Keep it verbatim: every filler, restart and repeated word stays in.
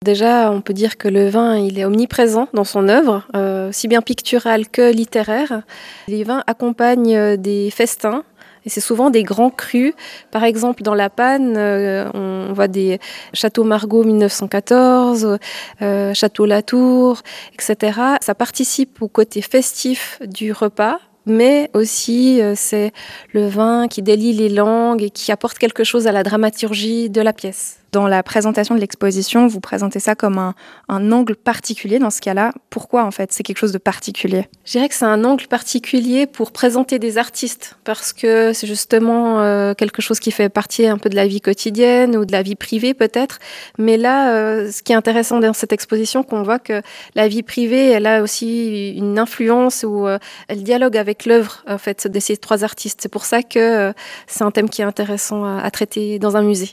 Déjà, on peut dire que le vin, il est omniprésent dans son œuvre, heu, aussi bien picturale que littéraire. Les vins accompagnent, heu, des festins et c'est souvent des grands crus. Par exemple, dans la Panne, heu, on voit des Château Margaux mille neuf cent quatorze, heu, Château Latour, et cetera. Ça participe au côté festif du repas, mais aussi, heu, c'est le vin qui délie les langues et qui apporte quelque chose à la dramaturgie de la pièce. Dans la présentation de l'exposition, vous présentez ça comme un, un angle particulier dans ce cas-là. Pourquoi en fait c'est quelque chose de particulier? Je dirais que c'est un angle particulier pour présenter des artistes parce que c'est justement euh, quelque chose qui fait partie un peu de la vie quotidienne ou de la vie privée peut-être. Mais là, euh, ce qui est intéressant dans cette exposition, qu'on voit que la vie privée, elle a aussi une influence ou euh, elle dialogue avec l'œuvre en fait de ces trois artistes. C'est pour ça que euh, c'est un thème qui est intéressant à, à traiter dans un musée.